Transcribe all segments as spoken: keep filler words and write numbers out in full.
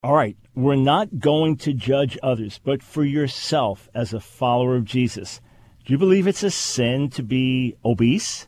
All right, we're not going to judge others, but for yourself as a follower of Jesus, do you believe it's a sin to be obese?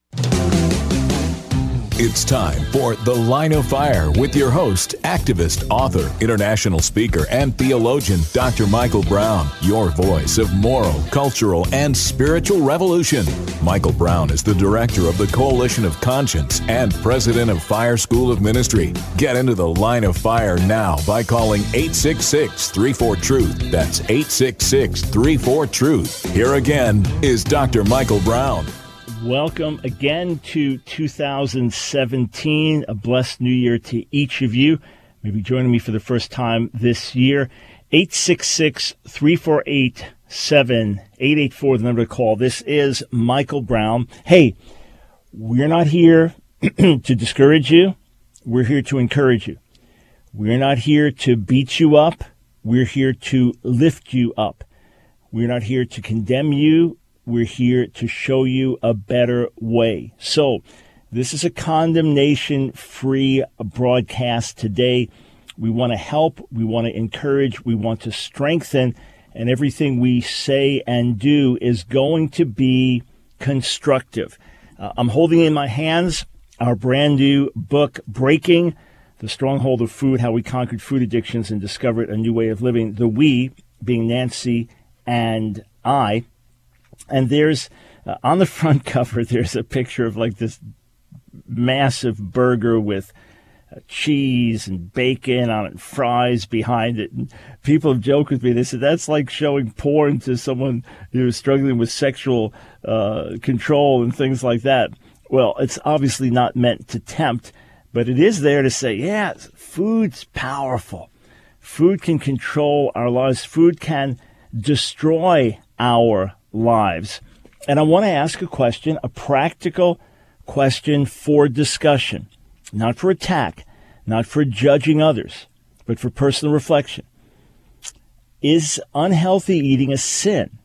It's time for The Line of Fire with your host, activist, author, international speaker, and theologian, Doctor Michael Brown, your voice of moral, cultural, and spiritual revolution. Michael Brown is the director of the Coalition of Conscience and president of Fire School of Ministry. Get into The Line of Fire now by calling eight six six, three four, truth. That's eight six six, three four, truth. Here again is Doctor Michael Brown. Welcome again to two thousand seventeen. A blessed new year to each of you. Maybe joining me for the first time this year. eight six six, three four eight, seven eight eight four, the number to call. This is Michael Brown. Hey, we're not here to discourage you. We're here to encourage you. We're not here to beat you up. We're here to lift you up. We're not here to condemn you. We're here to show you a better way. So this is a condemnation-free broadcast today. We want to help. We want to encourage. We want to strengthen. And everything we say and do is going to be constructive. Uh, I'm holding in my hands our brand new book, Breaking the Stronghold of Food, How We Conquered Food Addictions and Discovered a New Way of Living. The we being Nancy and I. And there's, uh, on the front cover, there's a picture of like this massive burger with uh, cheese and bacon on it, and fries behind it. And people have joked with me. They said, that's like showing porn to someone who's struggling with sexual uh, control and things like that. Well, it's obviously not meant to tempt, but it is there to say, yeah, food's powerful. Food can control our lives. Food can destroy our lives. And I want to ask a question, a practical question for discussion, not for attack, not for judging others, but for personal reflection. Is unhealthy eating a sin?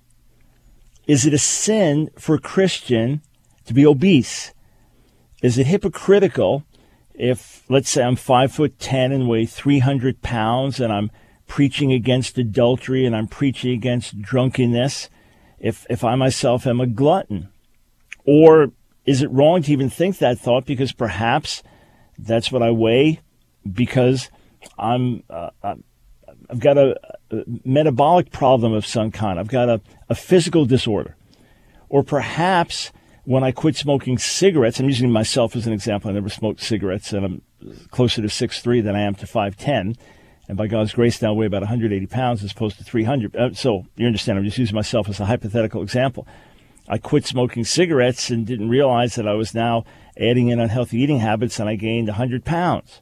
Is it a sin for a Christian to be obese? Is it hypocritical if, let's say, I'm five foot ten and weigh three hundred pounds and I'm preaching against adultery and I'm preaching against drunkenness? If if I myself am a glutton? Or is it wrong to even think that thought because perhaps that's what I weigh because I'm, uh, I've got a, a metabolic problem of some kind. I've got a, a physical disorder. Or perhaps when I quit smoking cigarettes, I'm using myself as an example. I never smoked cigarettes and I'm closer to six three than I am to five ten. And by God's grace, now I weigh about one hundred eighty pounds as opposed to three hundred. Uh, so you understand, I'm just using myself as a hypothetical example. I quit smoking cigarettes and didn't realize that I was now adding in unhealthy eating habits and I gained one hundred pounds.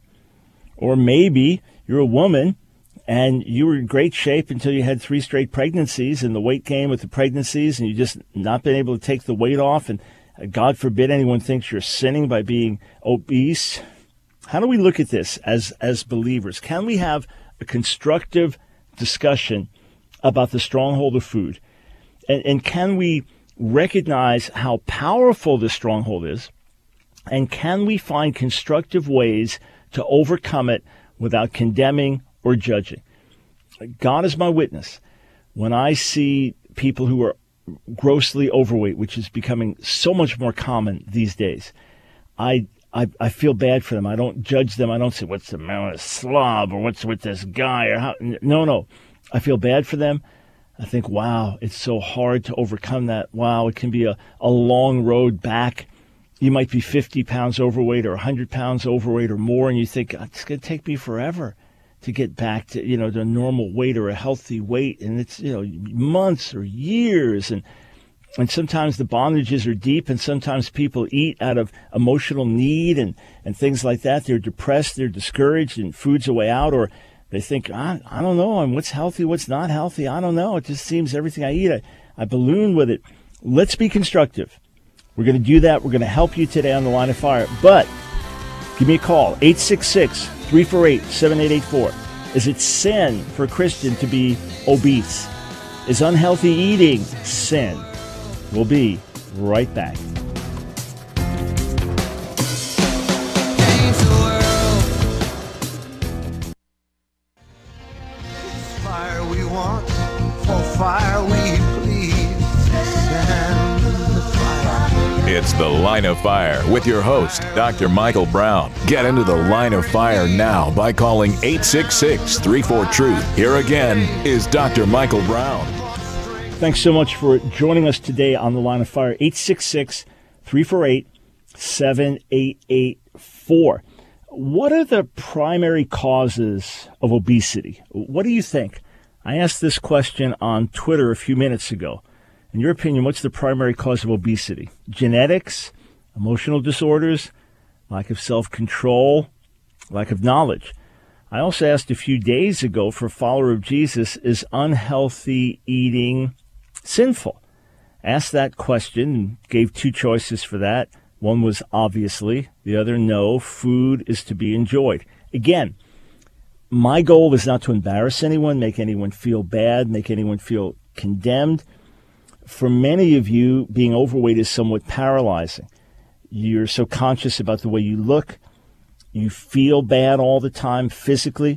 Or maybe you're a woman and you were in great shape until you had three straight pregnancies and the weight came with the pregnancies and you just not been able to take the weight off. And uh, God forbid anyone thinks you're sinning by being obese. How do we look at this as, as believers? Can we have a constructive discussion about the stronghold of food? And, and can we recognize how powerful this stronghold is? And can we find constructive ways to overcome it without condemning or judging? God is my witness. When I see people who are grossly overweight, which is becoming so much more common these days, I I, I feel bad for them. I don't judge them. I don't say, what's the matter, a slob, or what's with this guy? Or how? No, no. I feel bad for them. I think, wow, it's so hard to overcome that. Wow, it can be a, a long road back. You might be fifty pounds overweight or one hundred pounds overweight or more, and you think, it's going to take me forever to get back to, you know, the normal weight or a healthy weight. And it's, you know, months or years. And And sometimes the bondages are deep, and sometimes people eat out of emotional need and, and things like that. They're depressed, they're discouraged, and food's a way out, or they think, I, I don't know, and what's healthy, what's not healthy, I don't know. It just seems everything I eat, I, I balloon with it. Let's be constructive. We're going to do that. We're going to help you today on The Line of Fire. But give me a call, eight six six, three four eight, seven eight eight four. Is it sin for a Christian to be obese? Is unhealthy eating sin? We'll be right back. fire, we please stand the fire. It's The Line of Fire with your host, Doctor Michael Brown. Get into the line of fire now by calling eight six six, three four, truth. Here again is Doctor Michael Brown. Thanks so much for joining us today on The Line of Fire. eight six six, three four eight, seven eight eight four. What are the primary causes of obesity? What do you think? I asked this question on Twitter a few minutes ago. In your opinion, what's the primary cause of obesity? Genetics, emotional disorders, lack of self-control, lack of knowledge. I also asked a few days ago for a follower of Jesus, is unhealthy eating sinful? Asked that question and gave two choices for that. One was obviously, the other no, food is to be enjoyed. Again, my goal is not to embarrass anyone, make anyone feel bad, make anyone feel condemned. For many of you, being overweight is somewhat paralyzing. You're so conscious about the way you look. You feel bad all the time physically.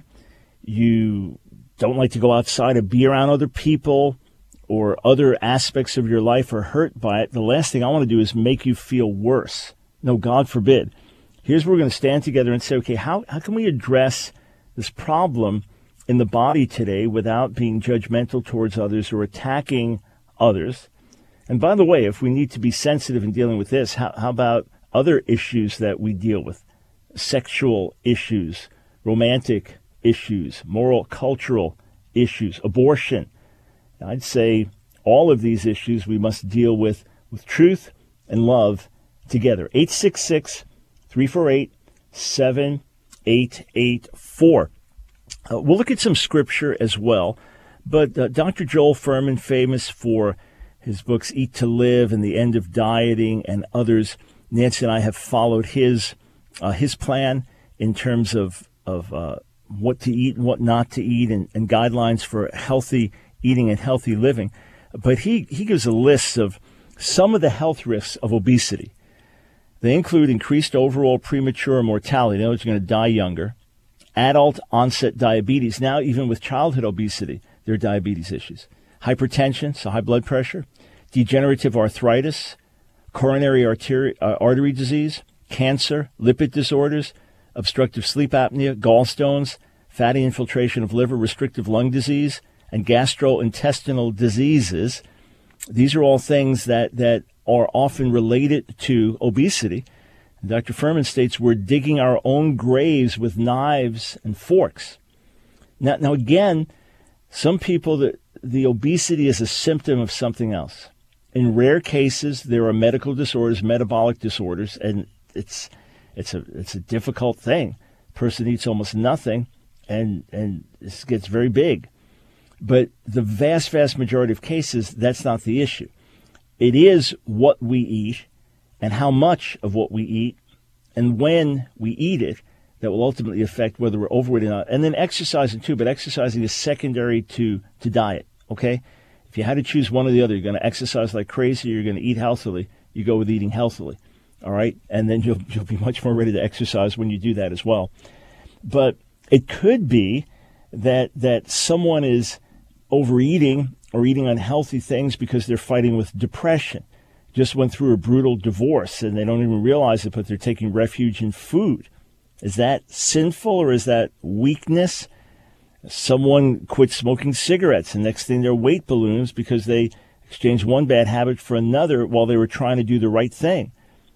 You don't like to go outside or be around other people, or other aspects of your life are hurt by it. The last thing I want to do is make you feel worse. No, God forbid. Here's where we're going to stand together and say, okay, how, how can we address this problem in the body today without being judgmental towards others or attacking others? And by the way, if we need to be sensitive in dealing with this, how, how about other issues that we deal with? Sexual issues, romantic issues, moral, cultural issues, abortion. I'd say all of these issues we must deal with with truth and love together. eight six six, three four eight, seven eight eight four. Uh, we'll look at some scripture as well, but uh, Doctor Joel Fuhrman, famous for his books Eat to Live and The End of Dieting and others, Nancy and I have followed his uh, his plan in terms of, of uh, what to eat and what not to eat, and, and guidelines for healthy eating and healthy living. But he, he gives a list of some of the health risks of obesity. They include increased overall premature mortality. In other words, you're going to die younger. Adult onset diabetes. Now, even with childhood obesity, there are diabetes issues. Hypertension, so high blood pressure. Degenerative arthritis. Coronary artery, uh, artery disease. Cancer. Lipid disorders. Obstructive sleep apnea. Gallstones. Fatty infiltration of liver. Restrictive lung disease. And gastrointestinal diseases. These are all things that, that are often related to obesity. And Doctor Fuhrman states we're digging our own graves with knives and forks. Now, now again, some people, the, the obesity is a symptom of something else. In rare cases, there are medical disorders, metabolic disorders, and it's it's a it's a difficult thing. Person eats almost nothing, and and this gets very big. But the vast, vast majority of cases, that's not the issue. It is what we eat and how much of what we eat and when we eat it that will ultimately affect whether we're overweight or not. And then exercising too, but exercising is secondary to, to diet, okay? If you had to choose one or the other, you're going to exercise like crazy, you're going to eat healthily, you go with eating healthily, all right? And then you'll, you'll be much more ready to exercise when you do that as well. But it could be that that someone is overeating or eating unhealthy things because they're fighting with depression, just went through a brutal divorce and they don't even realize it, but they're taking refuge in food. Is that sinful or is that weakness? Someone quit smoking cigarettes and next thing they're weight balloons because they exchanged one bad habit for another while they were trying to do the right thing.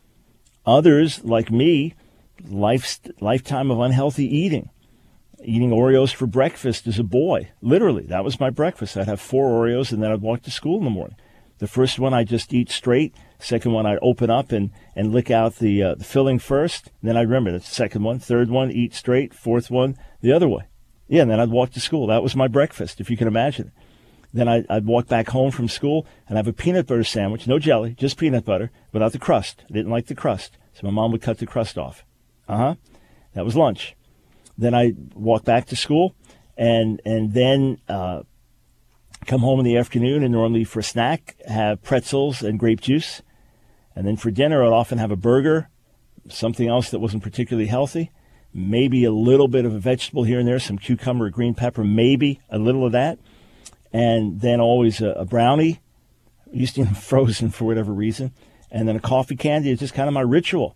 Others, like me, life, lifetime of unhealthy eating. Eating Oreos for breakfast as a boy. Literally, that was my breakfast. I'd have four Oreos and then I'd walk to school in the morning. The first one I'd just eat straight. Second one I'd open up and, and lick out the, uh, the filling first. And then I'd remember the second one. Third one, eat straight. Fourth one, the other way. Yeah, and then I'd walk to school. That was my breakfast, if you can imagine. Then I'd, I'd walk back home from school and have a peanut butter sandwich. No jelly, just peanut butter without the crust. I didn't like the crust. So my mom would cut the crust off. Uh-huh. That was lunch. Then I walk back to school, and and then uh, come home in the afternoon, and normally for a snack, have pretzels and grape juice. And then for dinner, I'd often have a burger, something else that wasn't particularly healthy, maybe a little bit of a vegetable here and there, some cucumber or green pepper, maybe a little of that. and then always a, a brownie. I used to eat them frozen for whatever reason, and then a coffee candy. It's just kind of my ritual,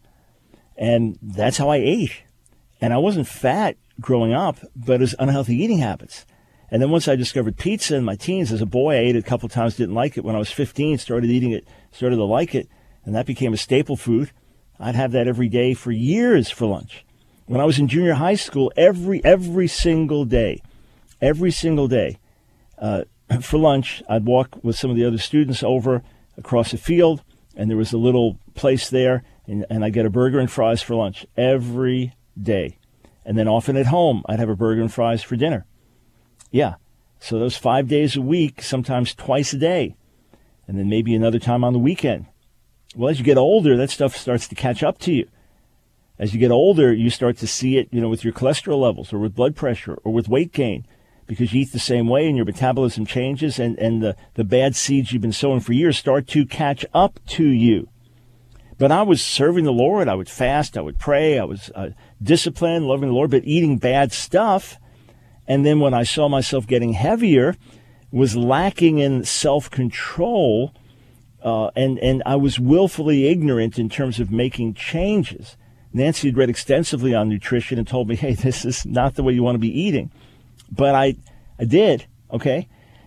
and that's how I ate. And I wasn't fat growing up, but it was unhealthy eating habits. And then once I discovered pizza in my teens, as a boy, I ate it a couple of times, didn't like it. When I was fifteen, started eating it, started to like it, and that became a staple food. I'd have that every day for years for lunch. When I was in junior high school, every every single day, every single day, uh, for lunch, I'd walk with some of the other students over across the field, and there was a little place there, and, and I'd get a burger and fries for lunch every day. And then often at home, I'd have a burger and fries for dinner. Yeah, so those five days a week, sometimes twice a day, and then maybe another time on the weekend. Well, as you get older, that stuff starts to catch up to you. As you get older, you start to see it, you know, with your cholesterol levels or with blood pressure or with weight gain, because you eat the same way and your metabolism changes, and, and the, the bad seeds you've been sowing for years start to catch up to you. But I was serving the Lord. I would fast. I would pray. I was uh, disciplined, loving the Lord, but eating bad stuff. And then when I saw myself getting heavier, was lacking in self-control, uh, and, and I was willfully ignorant in terms of making changes. Nancy had read extensively on nutrition and told me, hey, this is not the way you want to be eating. But I I did, okay?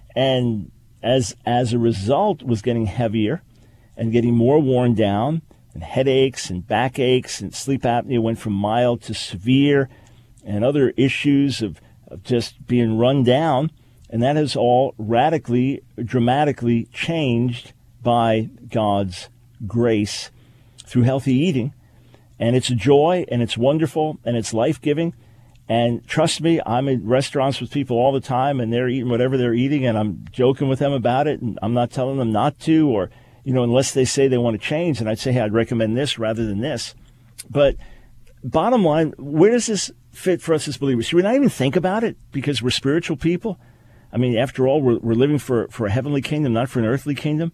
And as as a result, was getting heavier and getting more worn down, and headaches and backaches and sleep apnea went from mild to severe, and other issues of of just being run down, and that has all radically, dramatically changed by God's grace through healthy eating. And it's a joy, and it's wonderful, and it's life-giving. And trust me, I'm in restaurants with people all the time, and they're eating whatever they're eating, and I'm joking with them about it, and I'm not telling them not to, or, you know, unless they say they want to change, and I'd say, hey, I'd recommend this rather than this. But bottom line, where does this fit for us as believers? Should we not even think about it because we're spiritual people? I mean, after all, we're, we're living for, for a heavenly kingdom, not for an earthly kingdom.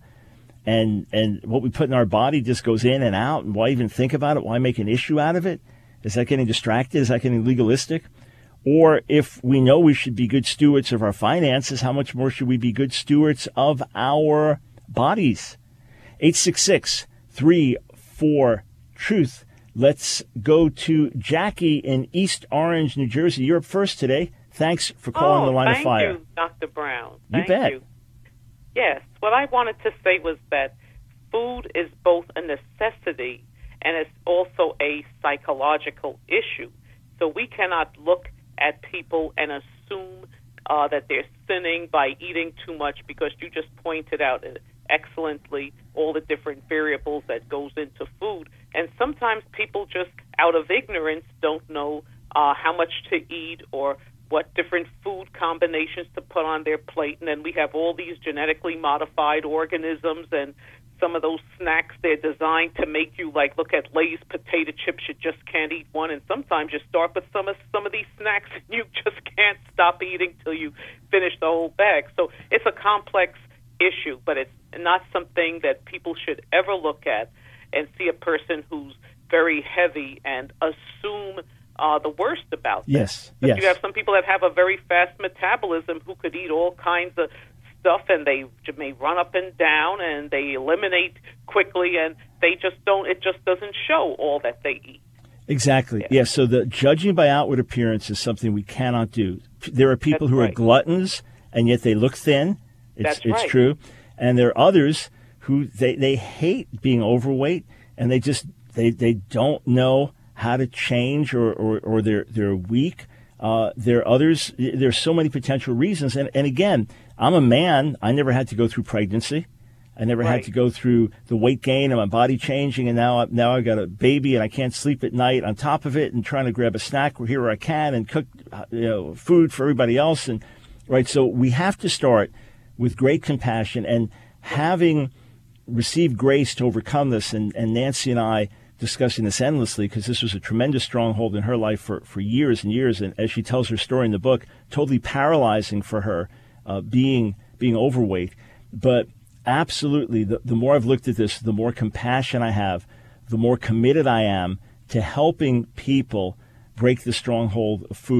And and what we put in our body just goes in and out. And why even think about it? Why make an issue out of it? Is that getting distracted? Is that getting legalistic? Or if we know we should be good stewards of our finances, how much more should we be good stewards of our bodies? eight six six, three four, truth. Let's go to Jackie in East Orange, New Jersey. You're up first today. Thanks for calling oh, the Line of Fire. Thank you, Doctor Brown. You Thank bet. You. Yes, what I wanted to say was that food is both a necessity and it's also a psychological issue. So we cannot look at people and assume uh, that they're sinning by eating too much, because you just pointed out excellently all the different variables that goes into food. And sometimes people just, out of ignorance, don't know uh, how much to eat or what different food combinations to put on their plate. And then we have all these genetically modified organisms, and some of those snacks, they're designed to make you, like, look at Lay's potato chips, you just can't eat one. And sometimes you start with some of, some of these snacks and you just can't stop eating till you finish the whole bag. So it's a complex issue, but it's not something that people should ever look at and see a person who's very heavy and assume uh, the worst about them. Yes, But yes. you have some people that have a very fast metabolism who could eat all kinds of stuff, and they may run up and down, and they eliminate quickly, and they just don't, it just doesn't show all that they eat. Exactly. Yeah. yeah, so the judging by outward appearance is something we cannot do. There are people That's who right. are gluttons, and yet they look thin. It's, That's it's right. true. And there are others who they, they hate being overweight, and they just they, they don't know how to change, or, or, or they're they're weak. Uh, there are others. There's so many potential reasons. And, and again, I'm a man. I never had to go through pregnancy. I never Right. had to go through the weight gain and my body changing, and now I, now I got a baby and I can't sleep at night on top of it, and trying to grab a snack here where I can and cook uh, you know, food for everybody else. And right, so we have to start with great compassion and having received grace to overcome this. And, and Nancy and I discussing this endlessly, because this was a tremendous stronghold in her life for, for years and years. And as she tells her story in the book, totally paralyzing for her, uh, being being overweight. But absolutely, the, the more I've looked at this, the more compassion I have, the more committed I am to helping people break the stronghold of food.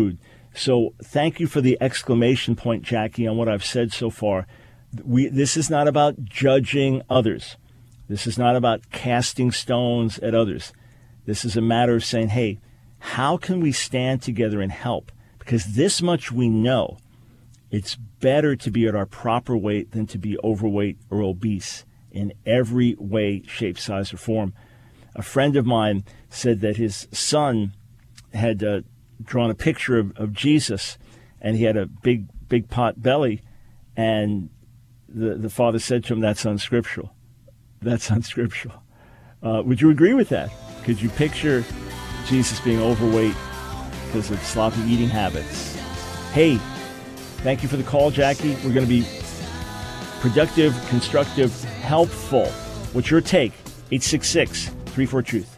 So thank you for the exclamation point, Jackie, on what I've said so far. We, this is not about judging others. This is not about casting stones at others. This is a matter of saying, hey, how can we stand together and help? Because this much we know, it's better to be at our proper weight than to be overweight or obese in every way, shape, size, or form. A friend of mine said that his son had uh, drawn a picture of, of Jesus, and he had a big, big pot belly, and the, the father said to him, that's unscriptural. That's unscriptural. Uh, would you agree with that? Could you picture Jesus being overweight because of sloppy eating habits? Hey, thank you for the call, Jackie. We're going to be productive, constructive, helpful. What's your take? eight six six, three four, truth.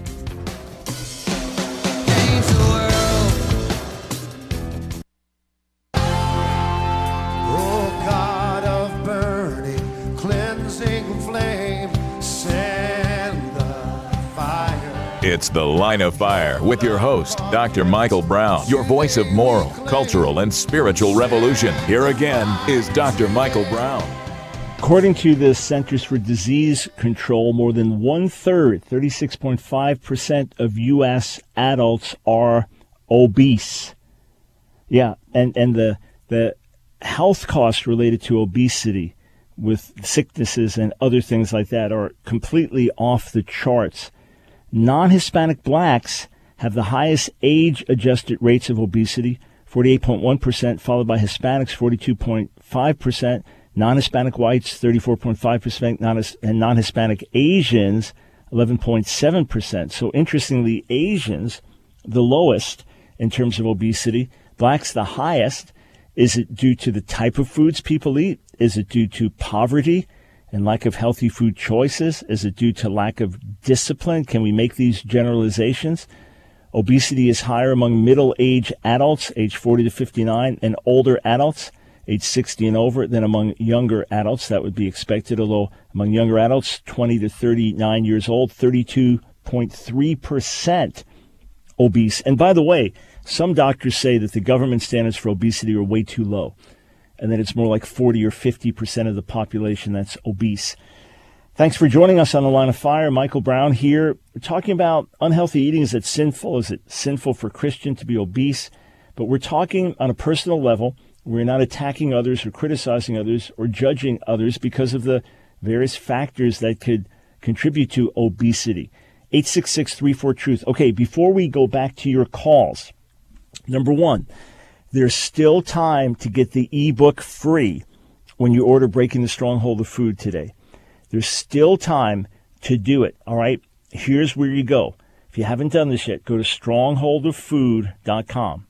It's The Line of Fire with your host, Doctor Michael Brown, your voice of moral, cultural, and spiritual revolution. Here again is Doctor Michael Brown. According to the Centers for Disease Control, more than one-third, thirty-six point five percent of U S adults are obese. Yeah, and, and the the health costs related to obesity with sicknesses and other things like that are completely off the charts. Non-Hispanic blacks have the highest age-adjusted rates of obesity, forty-eight point one percent, followed by Hispanics, forty-two point five percent, non-Hispanic whites, thirty-four point five percent, and non-Hispanic Asians, eleven point seven percent. So interestingly, Asians, the lowest in terms of obesity, blacks the highest. Is it due to the type of foods people eat? Is it due to poverty and lack of healthy food choices? Is it due to lack of discipline? Can we make these generalizations? Obesity is higher among middle-aged adults, age forty to fifty-nine, and older adults, age sixty and over, than among younger adults. That would be expected, although among younger adults, twenty to thirty-nine years old, thirty-two point three percent obese. And by the way, some doctors say that the government standards for obesity are way too low, and that it's more like forty or fifty percent of the population that's obese. Thanks for joining us on The Line of Fire. Michael Brown here. We're talking about unhealthy eating. Is it sinful? Is it sinful for a Christian to be obese? But we're talking on a personal level. We're not attacking others or criticizing others or judging others because of the various factors that could contribute to obesity. eight six six, three four, truth. Okay, before we go back to your calls, number one, there's still time to get the ebook free when you order Breaking the Stronghold of Food today. There's still time to do it, all right? Here's where you go. If you haven't done this yet, go to stronghold of food dot com.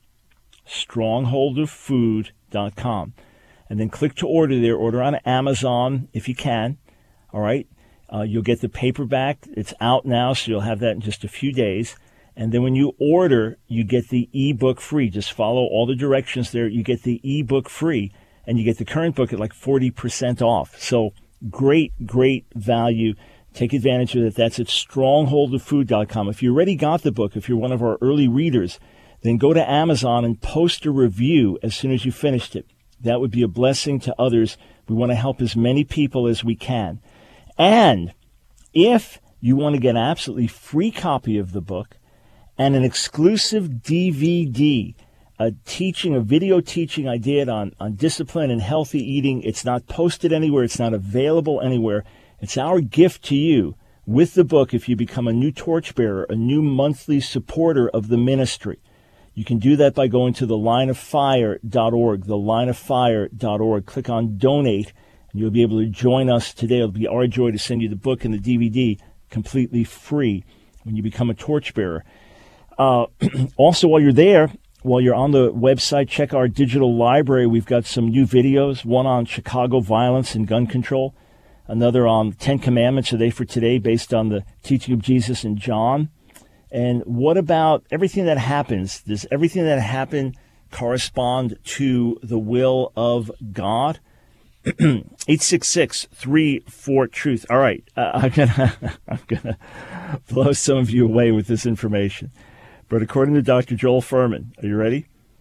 stronghold of food dot com. And then click to order there. Order on Amazon if you can, all right? Uh, you'll get the paperback. It's out now, so you'll have that in just a few days. And then when you order, you get the ebook free. Just follow all the directions there. You get the ebook free, and you get the current book at like forty percent off. So great, great value. Take advantage of it. That's at stronghold of food dot com. If you already got the book, if you're one of our early readers, then go to Amazon and post a review as soon as you finished it. That would be a blessing to others. We want to help as many people as we can. And if you want to get an absolutely free copy of the book and an exclusive D V D, a teaching, a video teaching I did on, on discipline and healthy eating, it's not posted anywhere. It's not available anywhere. It's our gift to you with the book if you become a new torchbearer, a new monthly supporter of the ministry. You can do that by going to the line of fire dot org, the line of fire dot org. Click on Donate, and you'll be able to join us today. It'll be our joy to send you the book and the D V D completely free when you become a torchbearer. Uh, also, while you're there, while you're on the website, check our digital library. We've got some new videos, one on Chicago violence and gun control, another on Ten Commandments, are they for today, based on the teaching of Jesus in John. And what about everything that happens? Does everything that happened correspond to the will of God? eight six six, three four, truth. All right, uh, I'm gonna I'm gonna blow some of you away with this information. But according to Doctor Joel Fuhrman, are you ready?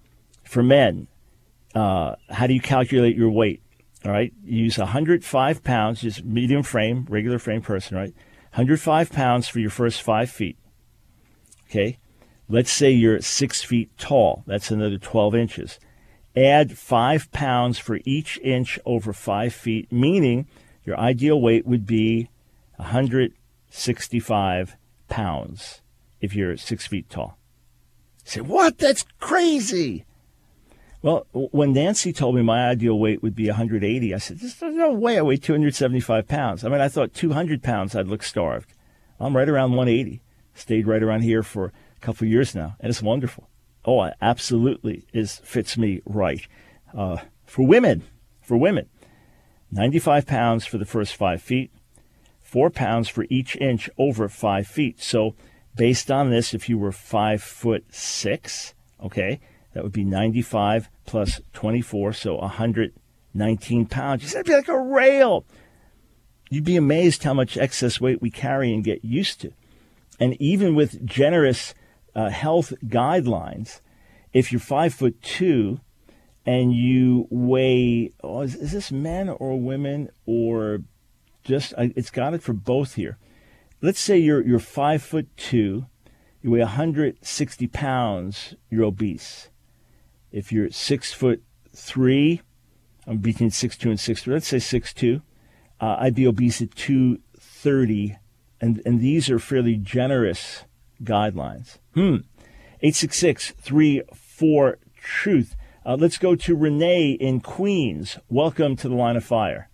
For men, uh, how do you calculate your weight? All right, you use one hundred five pounds, just medium frame, regular frame person, right? one hundred five pounds for your first five feet. Okay, let's say you're six feet tall. That's another twelve inches. Add five pounds for each inch over five feet, meaning your ideal weight would be one hundred sixty-five pounds if you're six feet tall. You say, what? That's crazy. Well, when Nancy told me my ideal weight would be one hundred eighty, I said, there's no way I weigh two hundred seventy-five pounds. I mean, I thought two hundred pounds, I'd look starved. I'm right around one eighty. Stayed right around here for a couple of years now, and it's wonderful. Oh, it absolutely is fits me right. Uh, for women, for women, ninety-five pounds for the first five feet, four pounds for each inch over five feet. So based on this, if you were five foot six, okay, that would be ninety-five plus twenty-four, so one hundred nineteen pounds. You said it'd be like a rail. You'd be amazed how much excess weight we carry and get used to. And even with generous uh, health guidelines, if you're five foot two and you weigh, oh, is, is this men or women or just, uh, it's got it for both here. Let's say you're you're five foot two, you weigh one hundred sixty pounds, you're obese. If you're six foot three, I'm between six two and six three. Let's say six two. Uh, I'd be obese at two thirty, and and these are fairly generous guidelines. Hmm. eight six six, three four, truth. Uh, let's go to Renee in Queens. Welcome to the Line of Fire.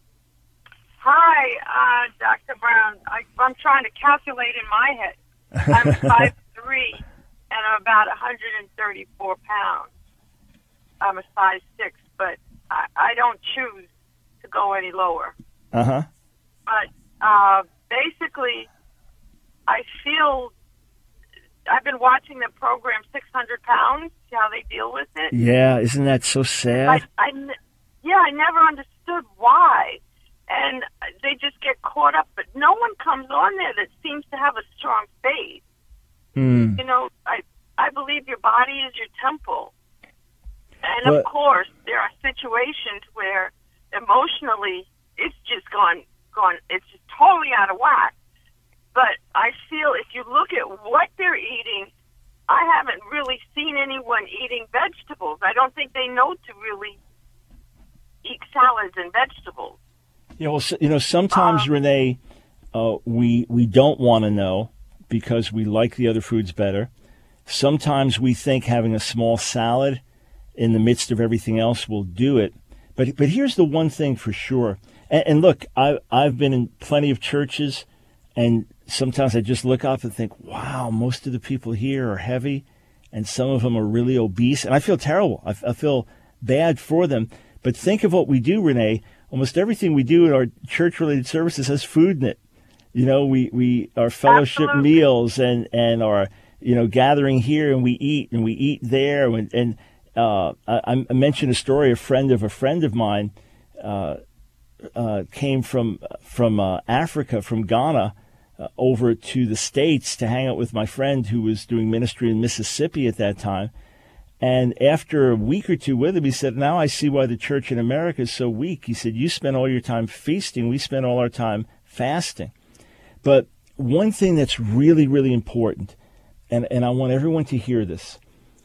Hi, uh, Doctor Brown. I, I'm trying to calculate in my head. I'm five three, and I'm about one hundred thirty-four pounds. I'm a size six, but I, I don't choose to go any lower. Uh-huh. But uh, basically, I feel I've been watching the program six hundred pounds, see how they deal with it. Yeah, isn't that so sad? I, I, yeah, I never understood why. And they just get caught up, but no one comes on there that seems to have a strong faith. Mm. You know, I I believe your body is your temple. And but, of course, there are situations where emotionally it's just gone, gone, it's just totally out of whack. But I feel if you look at what they're eating, I haven't really seen anyone eating vegetables. I don't think they know to really eat salads and vegetables. Yeah, well, you know, sometimes, um, Renee, uh, we we don't want to know because we like the other foods better. Sometimes we think having a small salad in the midst of everything else will do it. But but here's the one thing for sure. And, and look, I, I've been in plenty of churches, and sometimes I just look up and think, wow, most of the people here are heavy, and some of them are really obese. And I feel terrible. I, I feel bad for them. But think of what we do, Renee. Almost everything we do in our church-related services has food in it. You know, we, we our fellowship Absolutely. meals and, and our, you know, gathering here, and we eat and we eat there. And, and uh, I, I mentioned a story. A friend of a friend of mine uh, uh, came from from uh, Africa, from Ghana, uh, over to the States to hang out with my friend who was doing ministry in Mississippi at that time. And after a week or two with him, he said, now I see why the church in America is so weak. He said, you spend all your time feasting. We spend all our time fasting. But one thing that's really, really important, and, and I want everyone to hear this,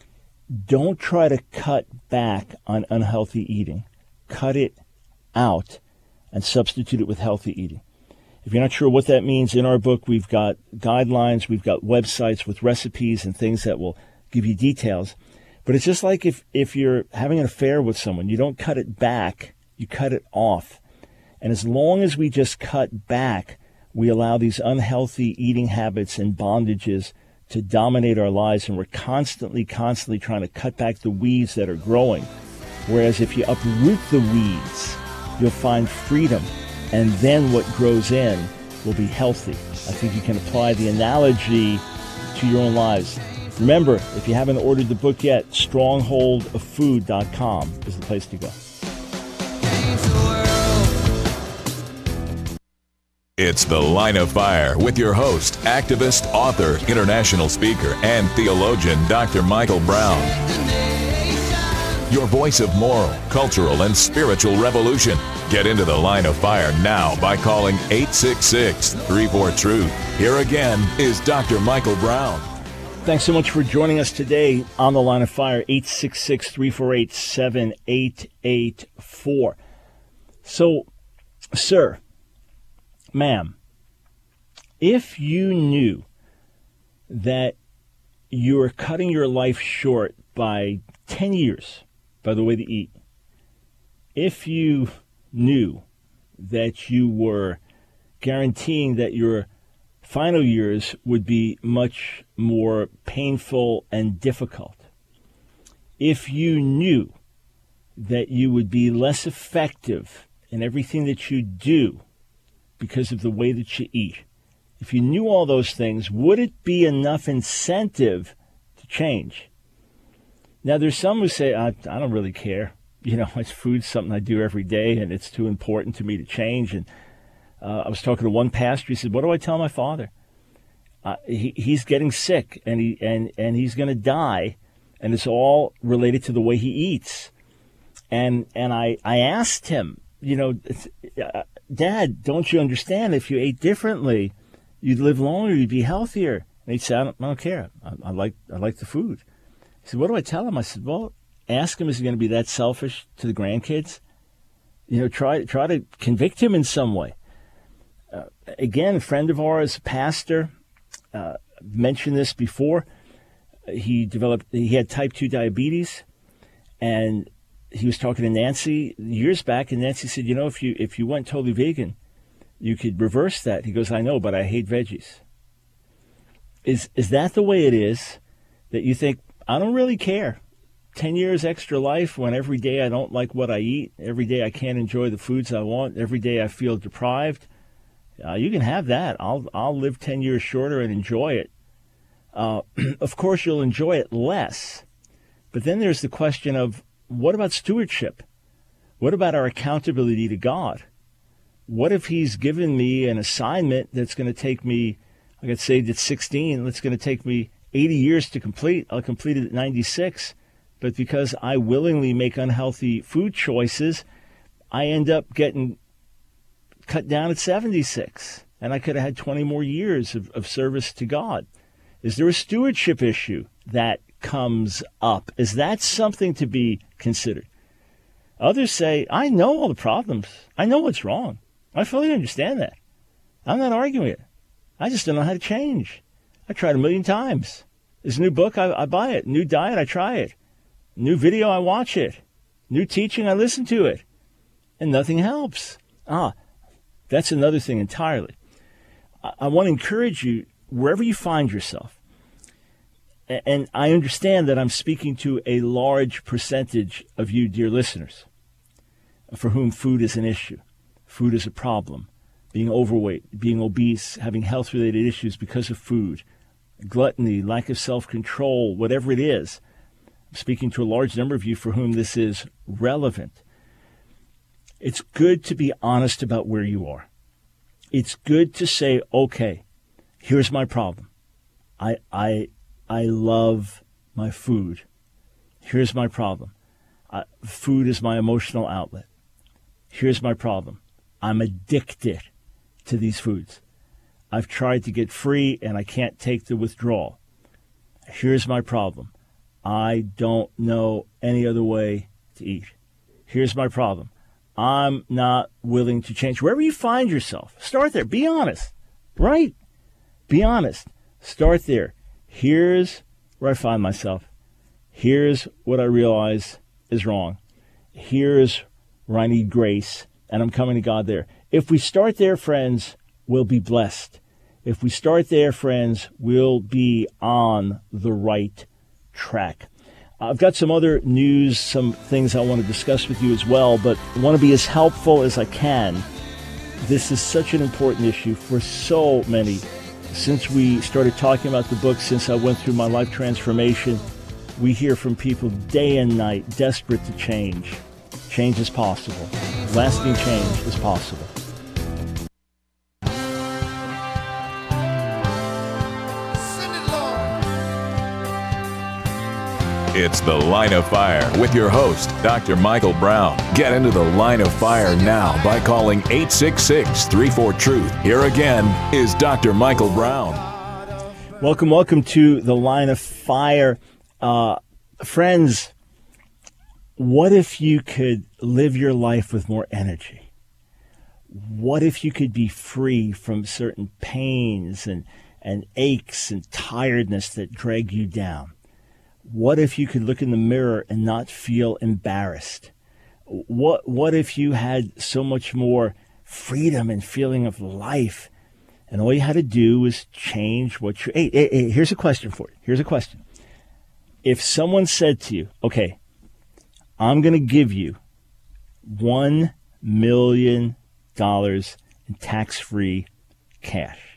don't try to cut back on unhealthy eating. Cut it out and substitute it with healthy eating. If you're not sure what that means, in our book, we've got guidelines, we've got websites with recipes and things that will give you details. But it's just like if, if you're having an affair with someone, you don't cut it back, you cut it off. And as long as we just cut back, we allow these unhealthy eating habits and bondages to dominate our lives, and we're constantly, constantly trying to cut back the weeds that are growing. Whereas if you uproot the weeds, you'll find freedom, and then what grows in will be healthy. I think you can apply the analogy to your own lives. Remember, if you haven't ordered the book yet, stronghold of food dot com is the place to go. It's The Line of Fire with your host, activist, author, international speaker, and theologian, Doctor Michael Brown. your voice of moral, cultural, and spiritual revolution. Get into the Line of Fire now by calling eight six six, three four, truth. Here again is Doctor Michael Brown. Thanks so much for joining us today on the Line of Fire, eight six six, three four eight, seven eight eight four. So, sir, ma'am, if you knew that you were cutting your life short by ten years by the way to eat, if you knew that you were guaranteeing that your final years would be much more painful and difficult, if you knew that you would be less effective in everything that you do because of the way that you eat, if you knew all those things, would it be enough incentive to change? Now, there's some who say, I, I don't really care. You know, it's food's something I do every day, and it's too important to me to change. And uh, I was talking to one pastor. He said, what do I tell my father? Uh, he, he's getting sick, and he and, and he's going to die, and it's all related to the way he eats. And and I, I asked him, you know, uh, Dad, don't you understand? If you ate differently, you'd live longer, you'd be healthier. And he'd say, I don't, I don't care. I, I like I like the food. He said, what do I tell him? I said, well, ask him, is he going to be that selfish to the grandkids? You know, try, try to convict him in some way. Uh, again, a friend of ours, pastor, uh, mentioned this before. He developed, he had type two diabetes, and he was talking to Nancy years back, and Nancy said, you know, if you if you went totally vegan, you could reverse that. He goes, I know, but I hate veggies. Is is that the way it is, that you think, I don't really care? Ten years extra life when every day I don't like what I eat, every day I can't enjoy the foods I want, every day I feel deprived. Uh, you can have that. I'll I'll live ten years shorter and enjoy it. Uh, of course, you'll enjoy it less. But then there's the question of, what about stewardship? What about our accountability to God? What if he's given me an assignment that's going to take me, I got saved at sixteen, it's going to take me eighty years to complete. I'll complete it at ninety-six. But because I willingly make unhealthy food choices, I end up getting cut down at seventy-six. And I could have had twenty more years of, of service to God. Is there a stewardship issue that comes up? Is that something to be considered? Others say, I know all the problems. I know what's wrong. I fully understand that. I'm not arguing it. I just don't know how to change. I tried a million times. There's a new book, I, I buy it. New diet, I try it. New video, I watch it. New teaching, I listen to it. And nothing helps. Ah, that's another thing entirely. I, I want to encourage you, wherever you find yourself, and, and I understand that I'm speaking to a large percentage of you, dear listeners, for whom food is an issue. Food is a problem. Being overweight, being obese, having health-related issues because of food, gluttony, lack of self-control, whatever it is. I'm speaking to a large number of you for whom this is relevant. It's good to be honest about where you are. It's good to say, okay, here's my problem. I I I love my food. Here's my problem. Uh, food is my emotional outlet. Here's my problem. I'm addicted to these foods. I've tried to get free and I can't take the withdrawal. Here's my problem. I don't know any other way to eat. Here's my problem. I'm not willing to change. Wherever you find yourself, start there. Be honest, right? Be honest. Start there. Here's where I find myself. Here's what I realize is wrong. Here's where I need grace, and I'm coming to God there. If we start there, friends, we'll be blessed. If we start there, friends, we'll be on the right track. I've got some other news, some things I want to discuss with you as well, but I want to be as helpful as I can. This is such an important issue for so many. Since we started talking about the book, since I went through my life transformation, we hear from people day and night desperate to change. Change is possible. Lasting change is possible. It's The Line of Fire with your host, Doctor Michael Brown. Get into the Line of Fire now by calling eight six six, three four, TRUTH. Here again is Doctor Michael Brown. Welcome, welcome to The Line of Fire. Uh, friends, what if you could live your life with more energy? What if you could be free from certain pains and, and aches and tiredness that drag you down? What if you could look in the mirror and not feel embarrassed? What what if you had so much more freedom and feeling of life, and all you had to do was change what you ate? Hey, hey, here's a question for you. Here's a question. If someone said to you, okay, I'm going to give you one million dollars in tax-free cash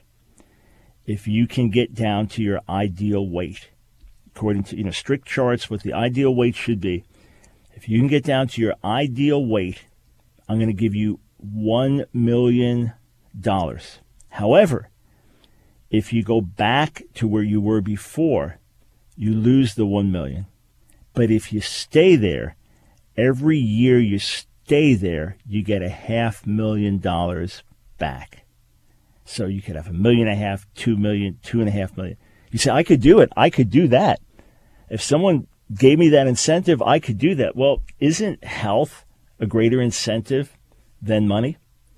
if you can get down to your ideal weight, according to, you know, strict charts, what the ideal weight should be. If you can get down to your ideal weight, I'm going to give you one million dollars. However, if you go back to where you were before, you lose the one million dollars. But if you stay there, every year you stay there, you get a half million dollars back. So you could have a million and a half, two million, two and a half million. You say, I could do it. I could do that. If someone gave me that incentive, I could do that. Well, isn't health a greater incentive than money?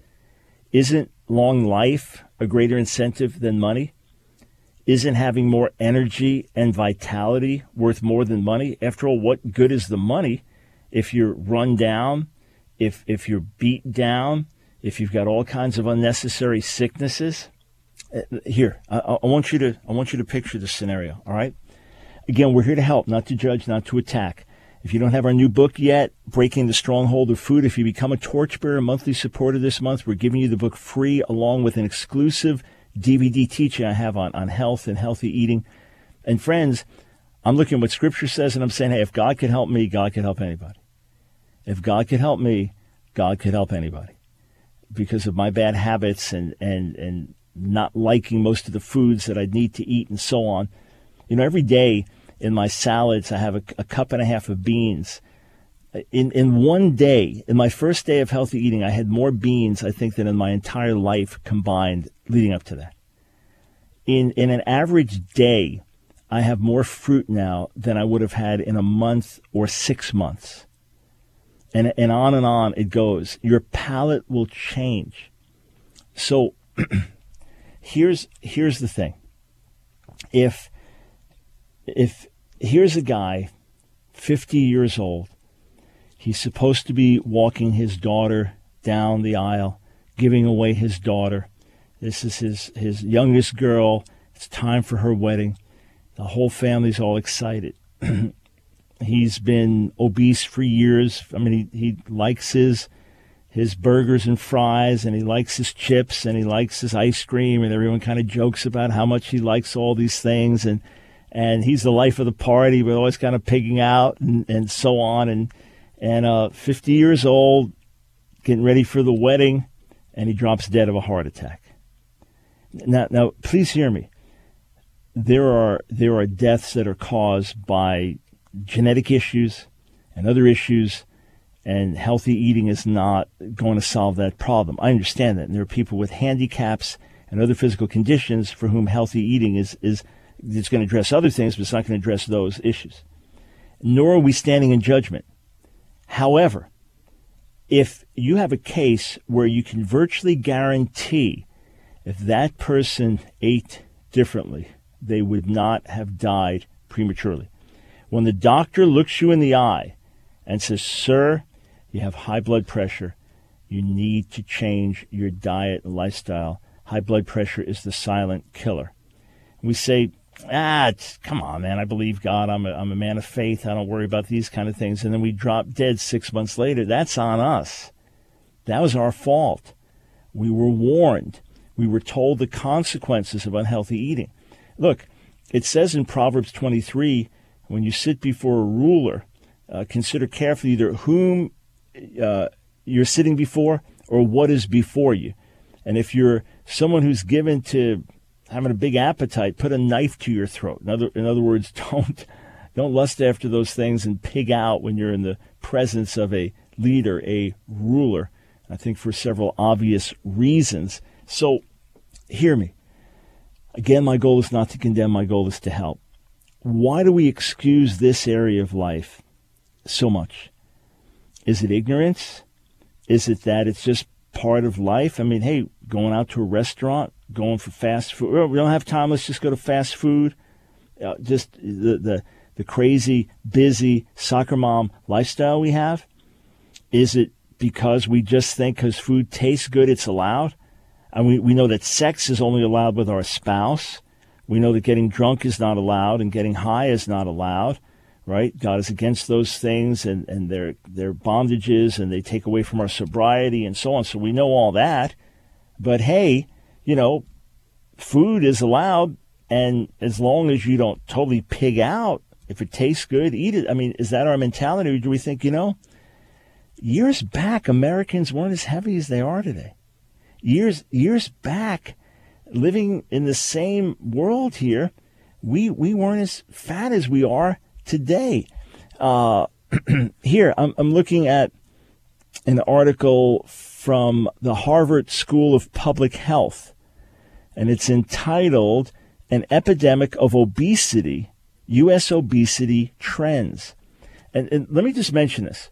Isn't long life a greater incentive than money? Isn't having more energy and vitality worth more than money? After all, what good is the money if you're run down, if if you're beat down, if you've got all kinds of unnecessary sicknesses? Here, I, I want you to I want you to picture the scenario, all right? Again, we're here to help, not to judge, not to attack. If you don't have our new book yet, Breaking the Stronghold of Food, if you become a Torchbearer monthly supporter this month, we're giving you the book free along with an exclusive D V D teaching I have on, on health and healthy eating. And friends, I'm looking at what Scripture says, and I'm saying, hey, if God can help me, God can help anybody. If God can help me, God can help anybody. Because of my bad habits and, and, and not liking most of the foods that I need to eat and so on. You know, every day in my salads, I have a, a cup and a half of beans. In in one day, in my first day of healthy eating, I had more beans, I think, than in my entire life combined leading up to that. In in an average day, I have more fruit now than I would have had in a month or six months. And, and on and on it goes. Your palate will change. So here's here's the thing. If if here's a guy, fifty years old, he's supposed to be walking his daughter down the aisle, giving away his daughter. This is his, his youngest girl. It's time for her wedding. The whole family's all excited. He's been obese for years. I mean, he, he likes his his burgers and fries, and he likes his chips, and he likes his ice cream, and everyone kind of jokes about how much he likes all these things, and and he's the life of the party, but always kind of pigging out and, and so on. And and uh, fifty years old, getting ready for the wedding, and he drops dead of a heart attack. Now, now, please hear me. There are there are deaths that are caused by genetic issues and other issues, and healthy eating is not going to solve that problem. I understand that. And there are people with handicaps and other physical conditions for whom healthy eating is is it's going to address other things, but it's not going to address those issues. Nor are we standing in judgment. However, if you have a case where you can virtually guarantee if that person ate differently, they would not have died prematurely. When the doctor looks you in the eye and says, sir, you have high blood pressure, you need to change your diet and lifestyle. High blood pressure is the silent killer. We say, ah, it's, come on, man, I believe God. I'm a, I'm a man of faith. I don't worry about these kind of things. And then we drop dead six months later. That's on us. That was our fault. We were warned. We were told the consequences of unhealthy eating. Look, it says in Proverbs twenty-three, when you sit before a ruler, uh, consider carefully either whom uh, you're sitting before or what is before you. And if you're someone who's given to having a big appetite, put a knife to your throat. In other, in other words, don't Don't lust after those things and pig out when you're in the presence of a leader, a ruler. I think for several obvious reasons. So hear me. Again, my goal is not to condemn. My goal is to help. Why do we excuse this area of life so much? Is it ignorance? Is it that it's just part of life? I mean, hey, going out to a restaurant, going for fast food. Oh, we don't have time. Let's just go to fast food. Uh, just the, the the crazy, busy soccer mom lifestyle we have. Is it because we just think because food tastes good, it's allowed? And we, we know that sex is only allowed with our spouse. We know that getting drunk is not allowed and getting high is not allowed, right? God is against those things, and, and they're, they're bondages, and they take away from our sobriety and so on. So we know all that. But hey, you know, food is allowed, and as long as you don't totally pig out, if it tastes good, eat it. I mean, is that our mentality, or do we think, you know, years back, Americans weren't as heavy as they are today. Years years back, living in the same world here, we we weren't as fat as we are today. Uh, here, I'm, I'm looking at an article from the Harvard School of Public Health, and it's entitled "An Epidemic of Obesity, U S Obesity Trends." And, and let me just mention this.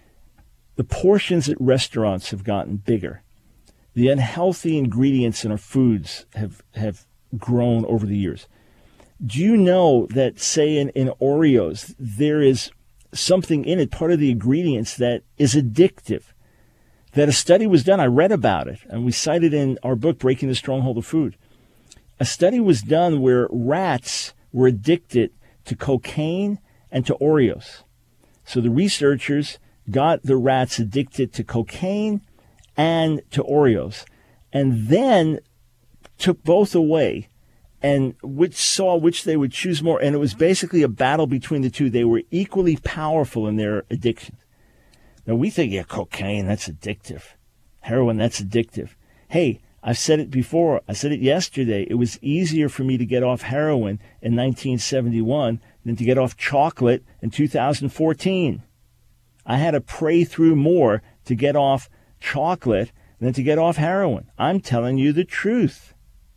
The portions at restaurants have gotten bigger. The unhealthy ingredients in our foods have, have grown over the years. Do you know that, say, in, in Oreos, there is something in it, part of the ingredients, that is addictive? That a study was done, I read about it, and we cited in our book, Breaking the Stronghold of Food. A study was done where rats were addicted to cocaine and to Oreos. So the researchers got the rats addicted to cocaine and to Oreos, and then took both away and which saw which they would choose more. And it was basically a battle between the two. They were equally powerful in their addictions. Now we think, yeah, cocaine, that's addictive. Heroin, that's addictive. Hey, I've said it before. I said it yesterday. It was easier for me to get off heroin in nineteen seventy-one than to get off chocolate in two thousand fourteen. I had to pray through more to get off chocolate than to get off heroin. I'm telling you the truth.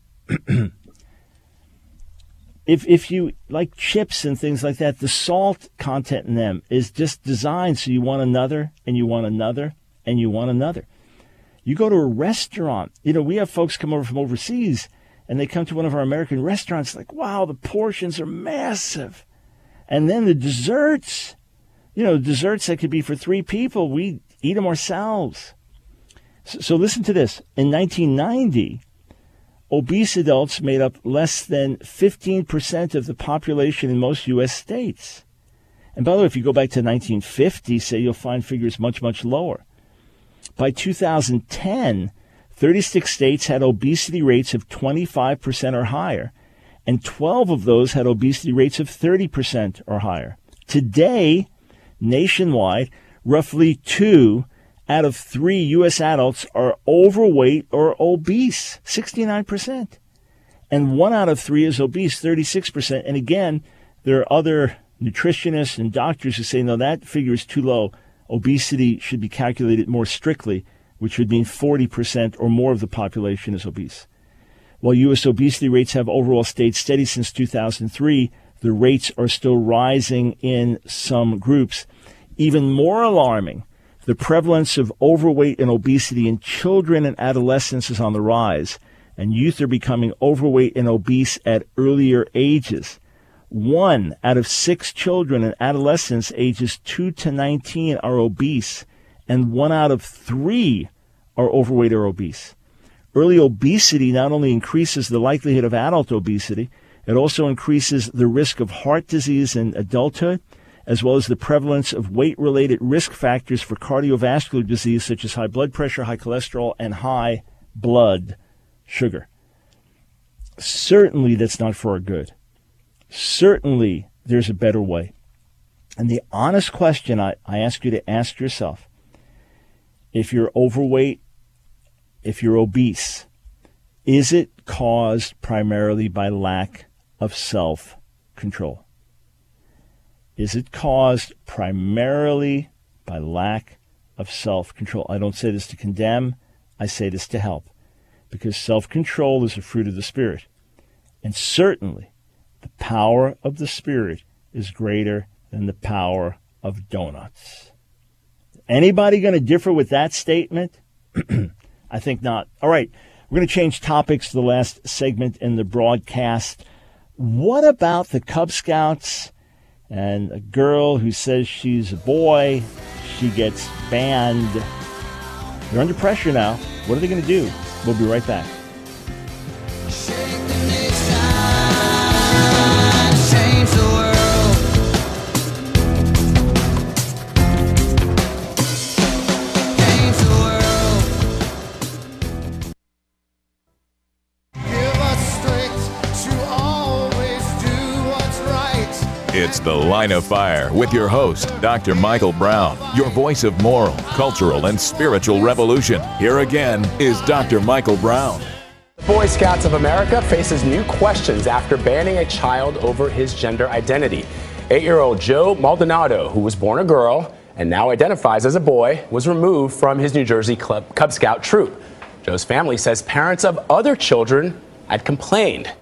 if if you like chips and things like that, the salt content in them is just designed so you want another and you want another and you want another. You go to a restaurant, you know, we have folks come over from overseas and they come to one of our American restaurants like, wow, the portions are massive. And then the desserts, you know, desserts that could be for three people, we eat them ourselves. So, so listen to this. In nineteen ninety, obese adults made up less than fifteen percent of the population in most U S states. And by the way, if you go back to nineteen fifty, say, you'll find figures much, much lower. By two thousand ten, thirty-six states had obesity rates of twenty-five percent or higher, and twelve of those had obesity rates of thirty percent or higher. Today, nationwide, roughly two out of three U S adults are overweight or obese, sixty-nine percent. And one out of three is obese, thirty-six percent. And again, there are other nutritionists and doctors who say, no, that figure is too low. Obesity should be calculated more strictly, which would mean forty percent or more of the population is obese. While U S obesity rates have overall stayed steady since two thousand three, the rates are still rising in some groups. Even more alarming, the prevalence of overweight and obesity in children and adolescents is on the rise, and youth are becoming overweight and obese at earlier ages. One out of six children and adolescents ages two to nineteen are obese, and one out of three are overweight or obese. Early obesity not only increases the likelihood of adult obesity, it also increases the risk of heart disease in adulthood, as well as the prevalence of weight-related risk factors for cardiovascular disease such as high blood pressure, high cholesterol, and high blood sugar. Certainly that's not for our good. Certainly there's a better way. And the honest question I, I ask you to ask yourself, if you're overweight, if you're obese, is it caused primarily by lack of self-control? is it caused primarily by lack of self-control. I don't say this to condemn. I say this to help, because self-control is a fruit of the Spirit. And certainly the power of the Spirit is greater than the power of donuts. Anybody going to differ with that statement? I think not. All right, we're going to change topics to the last segment in the broadcast. What about the Cub Scouts and a girl who says she's a boy? She gets banned. They're under pressure now. What are they going to do? We'll be right back. Change the world. Change the world. Give us strength to always do what's right. It's The Line of Fire with your host, Doctor Michael Brown, your voice of moral, cultural, and spiritual revolution. Here again is Doctor Michael Brown. The Boy Scouts of America faces new questions after banning a child over his gender identity. Eight-year-old Joe Maldonado, who was born a girl and now identifies as a boy, was removed from his New Jersey Club, Cub Scout troop. Joe's family says parents of other children had complained.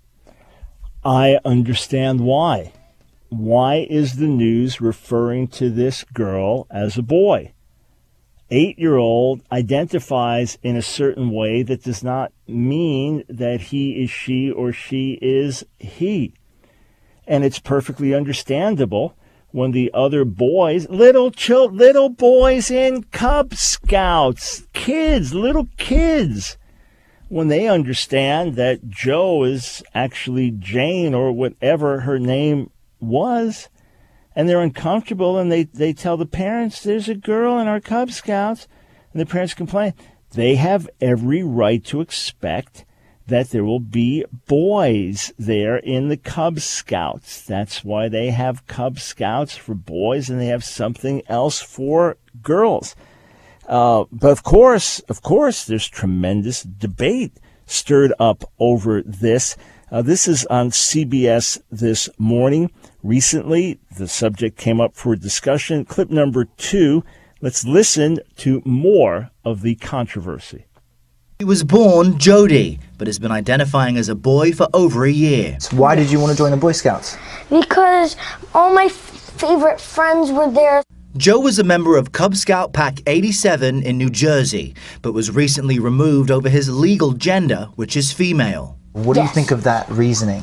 I understand why. Why is the news referring to this girl as a boy? Eight-year-old identifies in a certain way that does not mean that he is she or she is he. And it's perfectly understandable when the other boys, little chil- little boys in Cub Scouts, kids, little kids, when they understand that Joe is actually Jane or whatever her name was, and they're uncomfortable, and they, they tell the parents, there's a girl in our Cub Scouts, and the parents complain. They have every right to expect that there will be boys there in the Cub Scouts. That's why they have Cub Scouts for boys, and they have something else for girls. Uh, but of course, of course, there's tremendous debate stirred up over this. Uh, this is on C B S this morning. Recently, the subject came up for discussion. Clip number two. Let's listen to more of the controversy. He was born Jody, but has been identifying as a boy for over a year. So why did you want to join the Boy Scouts? Because all my f- favorite friends were there. Joe was a member of Cub Scout Pack eighty-seven in New Jersey, but was recently removed over his legal gender, which is female. What do Yes. you think of that reasoning?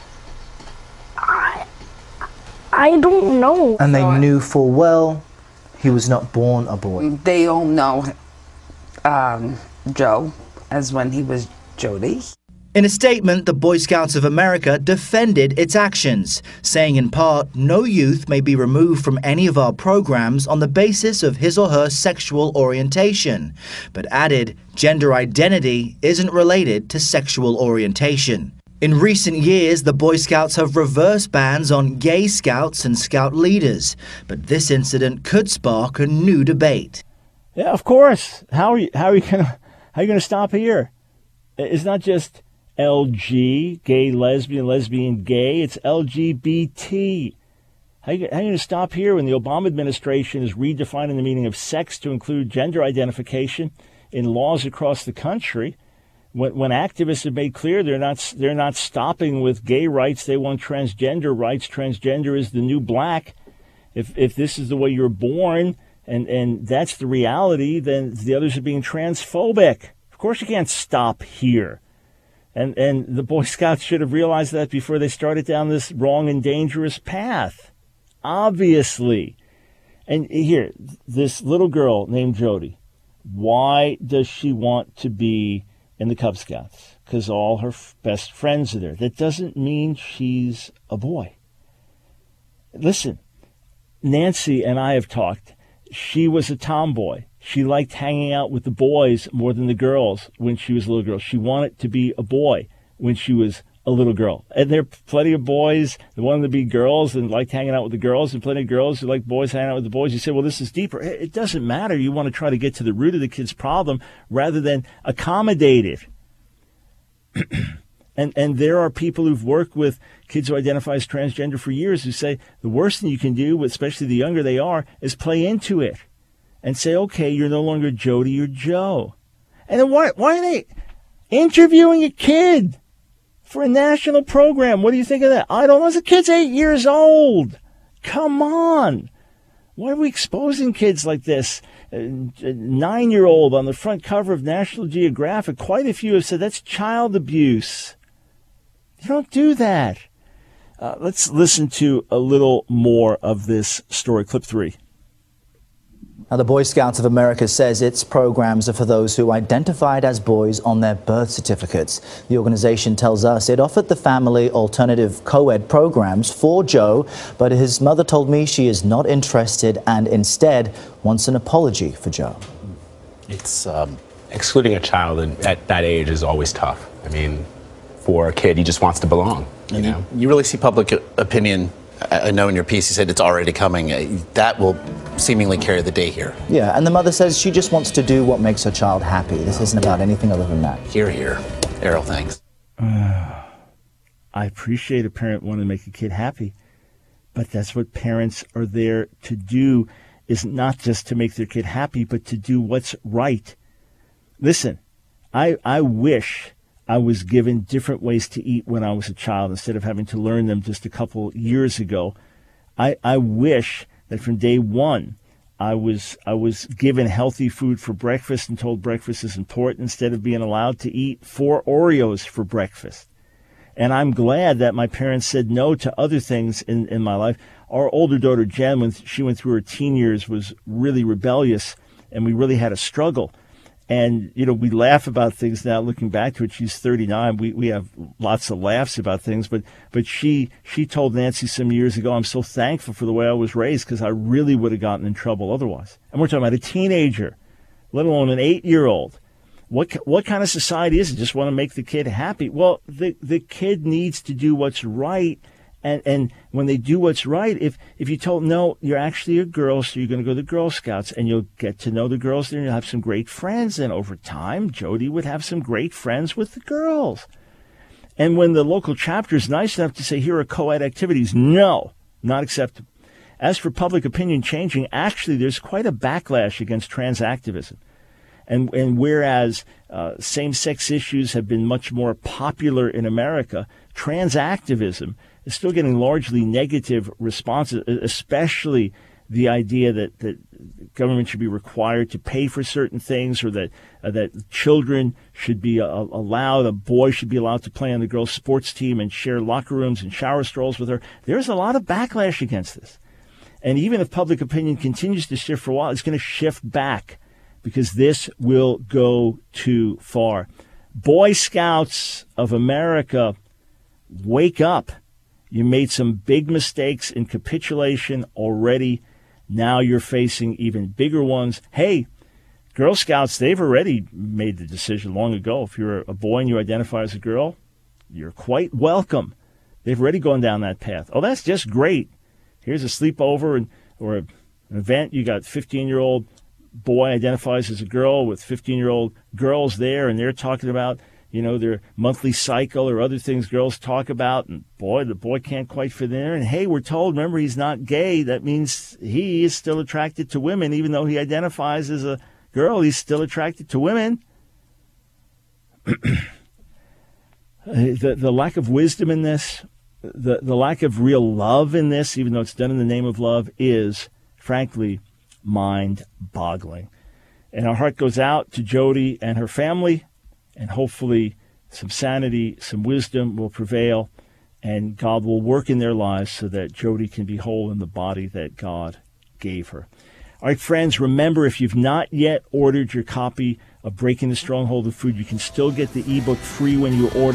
I, I don't know. And they knew full well he was not born a boy. They all know um, Joe as when he was Jody. In a statement, the Boy Scouts of America defended its actions, saying in part, no youth may be removed from any of our programs on the basis of his or her sexual orientation, but added gender identity isn't related to sexual orientation. In recent years, the Boy Scouts have reversed bans on gay scouts and scout leaders, but this incident could spark a new debate. Yeah, of course. How are you? How are you gonna? How are you gonna stop here? It's not just L G, gay, lesbian, lesbian, gay. It's L G B T. How are you, how are you going to stop here when the Obama administration is redefining the meaning of sex to include gender identification in laws across the country? When, when activists have made clear they're not they're not stopping with gay rights, they want transgender rights. Transgender is the new black. If if this is the way you're born and, and that's the reality, then the others are being transphobic. Of course you can't stop here. And and the Boy Scouts should have realized that before they started down this wrong and dangerous path. Obviously. And here, this little girl named Jody, why does she want to be in the Cub Scouts? Because all her f- best friends are there. That doesn't mean she's a boy. Listen, Nancy and I have talked. She was a tomboy. She liked hanging out with the boys more than the girls when she was a little girl. She wanted to be a boy when she was a little girl. And there are plenty of boys that wanted to be girls and liked hanging out with the girls, and plenty of girls who like boys hanging out with the boys. You say, well, this is deeper. It doesn't matter. You want to try to get to the root of the kid's problem rather than accommodate it. And and there are people who've worked with kids who identify as transgender for years who say the worst thing you can do, especially the younger they are, is play into it and say, okay, you're no longer Jody, you're Joe. And then why, why are they interviewing a kid for a national program? What do you think of that? I don't know. The kid's eight years old. Come on. Why are we exposing kids like this? A nine-year-old on the front cover of National Geographic. Quite a few have said that's child abuse. You don't do that. Uh, let's listen to a little more of this story. Clip three. Now, the Boy Scouts of America says its programs are for those who identified as boys on their birth certificates. The organization tells us it offered the family alternative co-ed programs for Joe, but his mother told me she is not interested and instead wants an apology for Joe. It's um, excluding a child at that age is always tough. I mean, for a kid, he just wants to belong. You and know, you, you really see public opinion. I know in your piece you said it's already coming. That will seemingly carry the day here. Yeah, and the mother says she just wants to do what makes her child happy. This isn't about anything other than that. Here, here. Errol, thanks. Uh, I appreciate a parent wanting to make a kid happy, but that's what parents are there to do, is not just to make their kid happy, but to do what's right. Listen, I I wish I was given different ways to eat when I was a child instead of having to learn them just a couple years ago. I, I wish that from day one I was I was given healthy food for breakfast and told breakfast is important instead of being allowed to eat four Oreos for breakfast. And I'm glad that my parents said no to other things in, in my life. Our older daughter, Jen, when she went through her teen years, was really rebellious, and we really had a struggle. And, you know, we laugh about things now, looking back to it. She's thirty-nine. We we have lots of laughs about things. But but she she told Nancy some years ago, I'm so thankful for the way I was raised because I really would have gotten in trouble otherwise. And we're talking about a teenager, let alone an eight-year-old. What what kind of society is it? Just want to make the kid happy? Well, the, the kid needs to do what's right. And and when they do what's right, if if you told, no, you're actually a girl, so you're going to go to the Girl Scouts, and you'll get to know the girls there, and you'll have some great friends. And over time, Jody would have some great friends with the girls. And when the local chapter is nice enough to say, here are co-ed activities, no, not acceptable. As for public opinion changing, actually, there's quite a backlash against trans activism. And, and whereas uh, same-sex issues have been much more popular in America, trans activism is still getting largely negative responses, especially the idea that, that government should be required to pay for certain things, or that uh, that children should be uh, allowed, a boy should be allowed to play on the girls' sports team and share locker rooms and shower stalls with her. There's a lot of backlash against this. And even if public opinion continues to shift for a while, it's going to shift back because this will go too far. Boy Scouts of America, wake up. You made some big mistakes in capitulation already. Now you're facing even bigger ones. Hey, Girl Scouts, they've already made the decision long ago. If you're a boy and you identify as a girl, you're quite welcome. They've already gone down that path. Oh, that's just great. Here's a sleepover and or an event. You got fifteen-year-old boy identifies as a girl with fifteen-year-old girls there, and they're talking about, you know, their monthly cycle or other things girls talk about. And boy, the boy can't quite fit in there. And hey, we're told, remember, he's not gay. That means he is still attracted to women. Even though he identifies as a girl, he's still attracted to women. the, the lack of wisdom in this, the, the lack of real love in this, even though it's done in the name of love, is, frankly, mind-boggling. And our heart goes out to Jody and her family. And hopefully some sanity, some wisdom will prevail, and God will work in their lives so that Jody can be whole in the body that God gave her. All right, friends, remember, if you've not yet ordered your copy of Breaking the Stronghold of Food, you can still get the ebook free when you order.